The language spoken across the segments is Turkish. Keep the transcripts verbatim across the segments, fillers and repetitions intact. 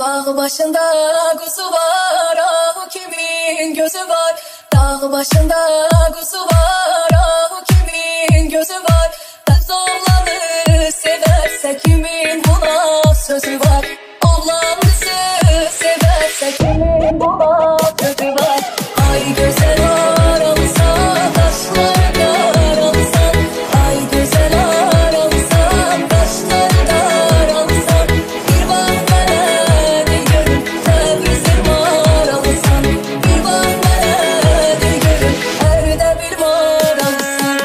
Dağ başında kuzu var, ah o kimin gözü var. Dağ başında kuzu var, ah o kimin gözü var. Kız oğlanı severse kimin buna sözü var. Oğlan kızı severse kimin buna sözü var. Ay güzel aramsan taşlarda aramsan. Ay güzel aramsan taşlarda aramsan. Bir bak bana de görüm tebrizim var alsan. Bir bak bana de görüm erde bir var alsan.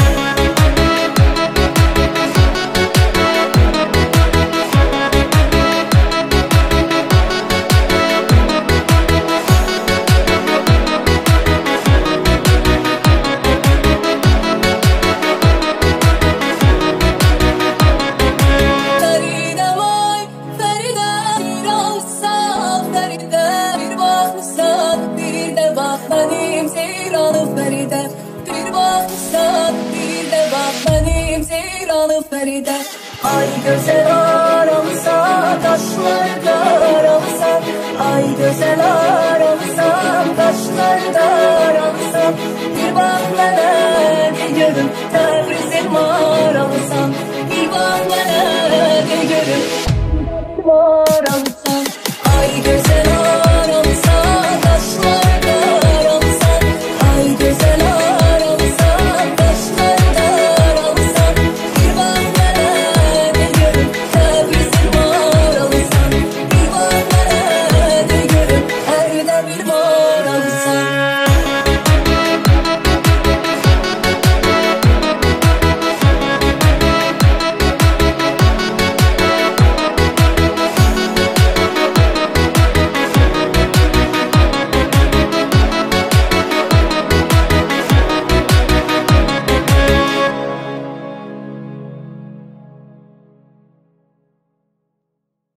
Feride vay Feride bir alsan Feride bir bakmışsan bir de bak benim zeyranım Feride bir bakmışsan bir de bak benim zeyranım Feride. Ay güzel ay